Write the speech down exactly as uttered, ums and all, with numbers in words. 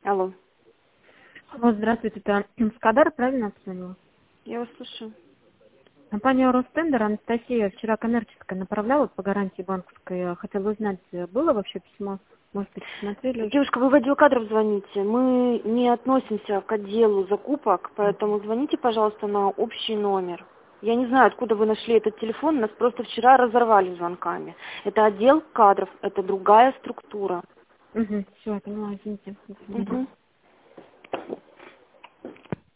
Алло. Вот, здравствуйте, это Скадар, правильно позвонила? Я вас слушаю. Компания Ростендер, Анастасия, вчера коммерческая направляла по гарантии банковской. Хотела узнать, было вообще письмо? Может быть, посмотрели уже? Девушка, вы в отдел кадров звоните. Мы не относимся к отделу закупок, поэтому звоните, пожалуйста, на общий номер. Я не знаю, откуда вы нашли этот телефон, нас просто вчера разорвали звонками. Это отдел кадров, это другая структура. Угу, все, я поняла, извините. До свидания. Угу.